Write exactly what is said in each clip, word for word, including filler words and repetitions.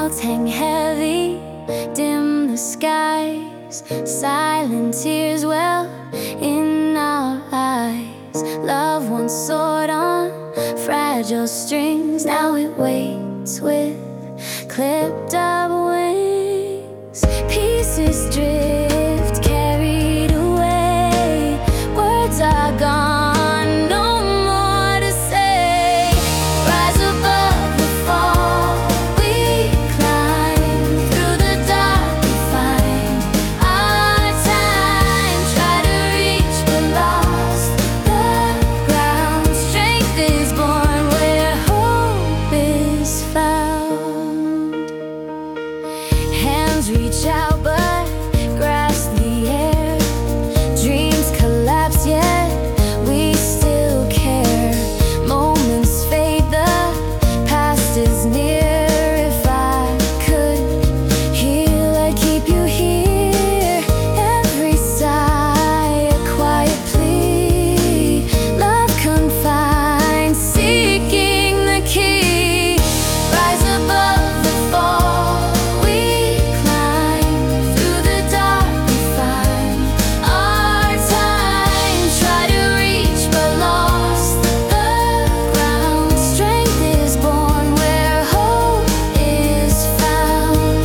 clouds hang heavy, dim the skies, silent tears well in our eyes. Love once soared on fragile strings, now it waits with clipped up wings. Pieces drift, carried away, words are gone, no more to say. Rise above the fall, we climb through the dark and find our time. Try to reach but lost the ground. Strength is born where hope is found. Hands reach out but grasp the air. Dreams collapse yet we still care. Moments fade, the past is near. If I could heal, I'd keep you here. Every sigh a quiet plea, love confined, seeking the key. Rise above the fall, we climb through the dark and find our time. Try to reach but lost the ground. Strength is born where hope is found.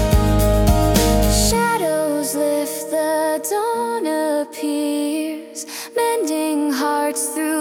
Shadows lift, the dawn appears, mending hearts through